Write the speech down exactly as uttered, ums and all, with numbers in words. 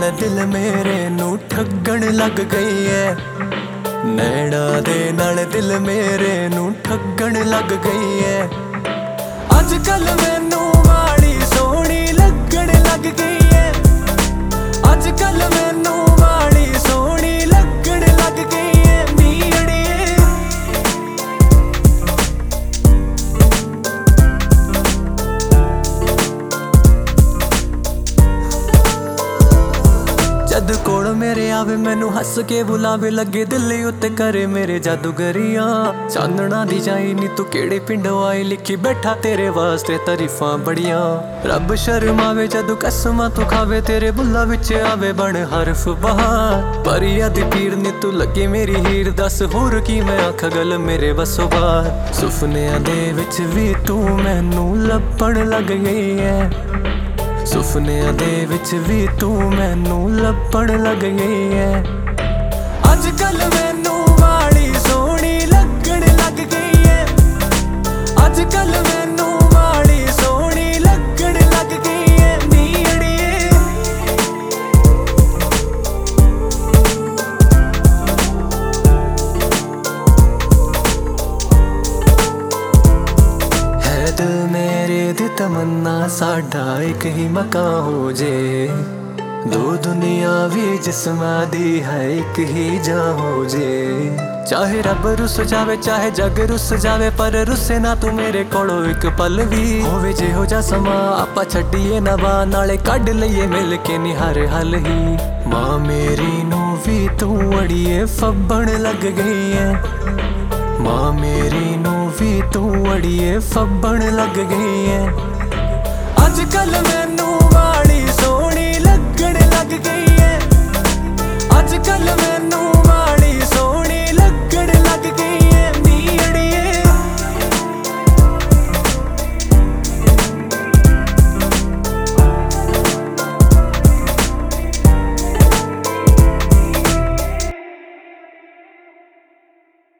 दिल मेरे नू ठगण लग गई है। नैना दे नाल दिल मेरे नू ठगण लग गई है। अजकल मैनू माड़ी सोहनी लगण लग गई है। अजकल मैनू माड़ी सोहनी लगण लग गई है। नी अड़िए जद कोल मेरे आवे मैनू हस के बुलावे, लगे दिल उत्ते करे मेरे जादूगरियां। चांदना दी जाई नी तू केड़े पिंडों आई, लिखी बैठा तेरे वास्ते तारीफां बड़ियां। रब शर्मावे जदू कसमां तू खावे, तेरे बुल्ला विच आवे बन हरफ बहार। परिया दी पीर नी तू लगे मेरी हीर, दस होर की मैं आख गल मेरे बसों बार। सुफनियां दे विच भी तू मैनू लभण लग गई है। सुफनियां दे विच भी तू मैनू लभण लग गई है। अजकल मैनू माड़ी सोहनी लगण लग गई है। अजकल मैनू माड़ी सोहनी लगण लग गई है। नी अड़िए है दिल मेरे दी तमन्ना, साडा एक ही मकान हो जे। दो दुनिया भी जिस्मां दी है, एक ही जां हो जे। चाहे रब रुस जावे चाहे जग रुस जावे, पर रुसे ना तू मेरे कोलों एक पल भी। होवे जिहो जा समा आपां छड्डीए ना बा, नाले कढ लईए मिल के निहारे हल ही। मां मेरी नू भी तू अड़िए फब्बण लग गई है। मां मेरी नू भी तू अड़िए फब्बण लग गई है। अजकल मैनू